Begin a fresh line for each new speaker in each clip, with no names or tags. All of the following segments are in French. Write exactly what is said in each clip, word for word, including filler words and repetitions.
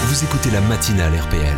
Vous écoutez la matinale R P L.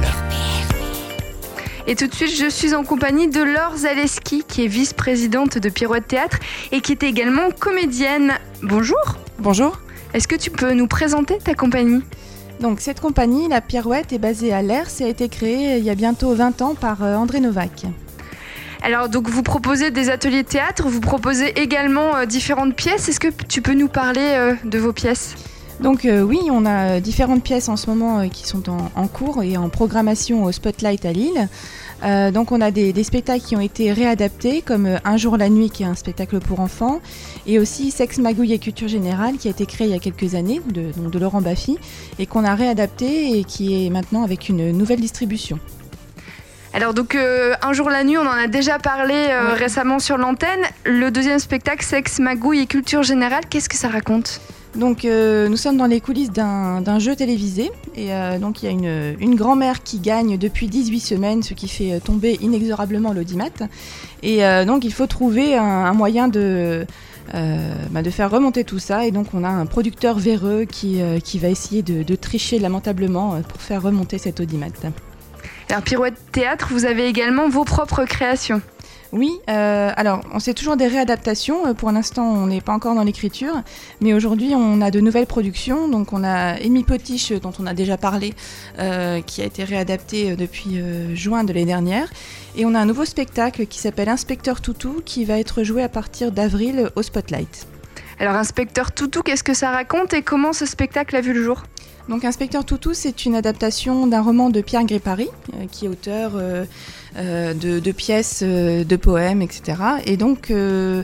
Et tout de suite, je suis en compagnie de Laure Zaleski, qui est vice-présidente de Pirouette Théâtre et qui est également comédienne. Bonjour.
Bonjour.
Est-ce que tu peux nous présenter ta compagnie ?
Donc cette compagnie, la Pirouette, est basée à Lers et a été créée il y a bientôt vingt ans par euh, André Novak.
Alors donc vous proposez des ateliers de théâtre, vous proposez également euh, différentes pièces. Est-ce que tu peux nous parler euh, de vos pièces ?
Donc euh, oui, on a euh, différentes pièces en ce moment euh, qui sont en, en cours et en programmation au Spotlight à Lille. Euh, donc on a des, des spectacles qui ont été réadaptés, comme euh, Un jour la nuit, qui est un spectacle pour enfants, et aussi Sexe, magouille et culture générale, qui a été créé il y a quelques années, de, donc de Laurent Baffy, et qu'on a réadapté et qui est maintenant avec une nouvelle distribution.
Alors donc euh, Un jour la nuit, on en a déjà parlé euh,
oui.
récemment sur l'antenne. Le deuxième spectacle, Sexe, magouille et culture générale, qu'est-ce que ça raconte ?
Donc euh, nous sommes dans les coulisses d'un, d'un jeu télévisé et euh, donc il y a une, une grand-mère qui gagne depuis dix-huit semaines, ce qui fait tomber inexorablement l'audimat, et euh, donc il faut trouver un, un moyen de, euh, bah, de faire remonter tout ça, et donc on a un producteur véreux qui, euh, qui va essayer de, de tricher lamentablement pour faire remonter cet audimat.
Alors Pirouette Théâtre, vous avez également vos propres créations.
Oui, euh, alors on fait toujours des réadaptations. Pour l'instant, on n'est pas encore dans l'écriture, mais aujourd'hui, on a de nouvelles productions. Donc, on a Amy Potiche, dont on a déjà parlé, euh, qui a été réadapté depuis euh, juin de l'année dernière. Et on a un nouveau spectacle qui s'appelle Inspecteur Toutou, qui va être joué à partir d'avril au Spotlight.
Alors, Inspecteur Toutou, qu'est-ce que ça raconte et comment ce spectacle a vu le jour ?
Donc Inspecteur Toutou, c'est une adaptation d'un roman de Pierre Gripari, euh, qui est auteur euh, euh, de, de pièces, euh, de poèmes, et cetera. Et donc euh,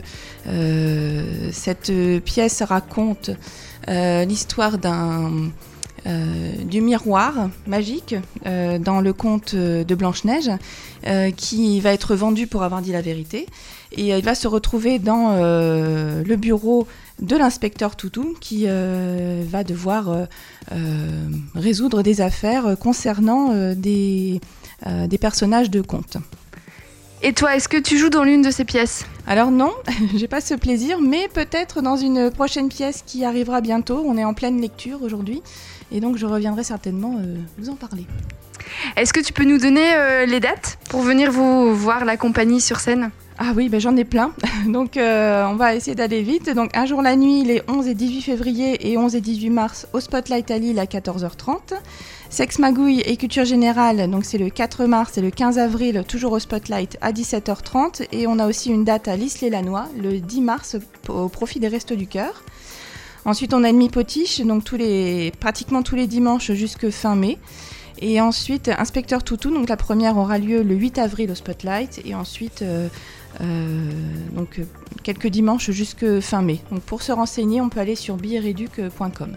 euh, cette pièce raconte euh, l'histoire d'un, euh, du miroir magique euh, dans le conte de Blanche-Neige, euh, qui va être vendu pour avoir dit la vérité. Et il va se retrouver dans euh, le bureau de l'inspecteur Toutou qui euh, va devoir euh, euh, résoudre des affaires concernant euh, des, euh, des personnages de contes.
Et toi, est-ce que tu joues dans l'une de ces pièces ?
Alors non, j'ai pas ce plaisir, mais peut-être dans une prochaine pièce qui arrivera bientôt. On est en pleine lecture aujourd'hui, et donc je reviendrai certainement euh, vous en parler.
Est-ce que tu peux nous donner euh, les dates pour venir vous voir la compagnie sur scène ?
Ah oui, ben j'en ai plein, donc euh, on va essayer d'aller vite. Donc Un jour la nuit, les onze et dix-huit février et onze et dix-huit mars au Spotlight à Lille à quatorze heures trente. Sexe, magouille et culture générale, donc c'est le quatre mars et le quinze avril, toujours au Spotlight à dix-sept heures trente. Et on a aussi une date à l'Isle-et-Lannoy, le dix mars, au profit des Restos du Cœur. Ensuite, on a Amy Potiche, donc tous les, pratiquement tous les dimanches jusque fin mai. Et ensuite, Inspecteur Toutou, donc la première aura lieu le huit avril au Spotlight, et ensuite euh, euh, donc, quelques dimanches jusque fin mai. Donc pour se renseigner, on peut aller sur billets réduc point com.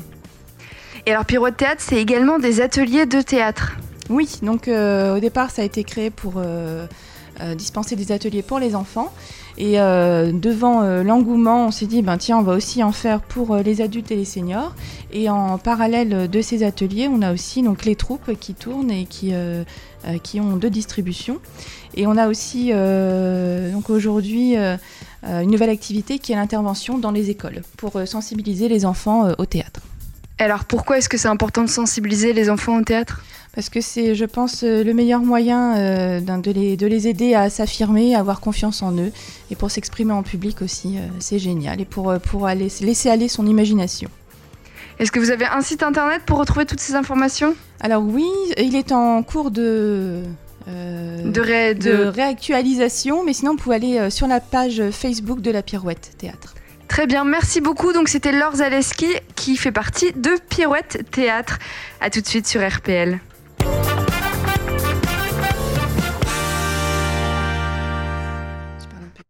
Et alors Pirouette Théâtre, c'est également des ateliers de théâtre.
Oui, donc euh, au départ, ça a été créé pour euh, euh, dispenser des ateliers pour les enfants. Et euh, devant euh, l'engouement, on s'est dit, ben, tiens, on va aussi en faire pour euh, les adultes et les seniors. Et en parallèle de ces ateliers, on a aussi donc, les troupes qui tournent et qui, euh, euh, qui ont deux distributions. Et on a aussi euh, donc aujourd'hui euh, une nouvelle activité qui est l'intervention dans les écoles pour euh, sensibiliser les enfants euh, au théâtre.
Alors pourquoi est-ce que c'est important de sensibiliser les enfants au théâtre ?
Parce que c'est, je pense, le meilleur moyen euh, de, les, de les aider à s'affirmer, à avoir confiance en eux, et pour s'exprimer en public aussi, euh, c'est génial, et pour, pour aller, laisser aller son imagination.
Est-ce que vous avez un site internet pour retrouver toutes ces informations ?
Alors oui, il est en cours de... Euh,
de, ré, de...
de réactualisation, mais sinon vous pouvez aller euh, sur la page Facebook de la Pirouette Théâtre.
Très bien, merci beaucoup. Donc c'était Laure Zaleski qui fait partie de Pirouette Théâtre. À tout de suite sur R P L.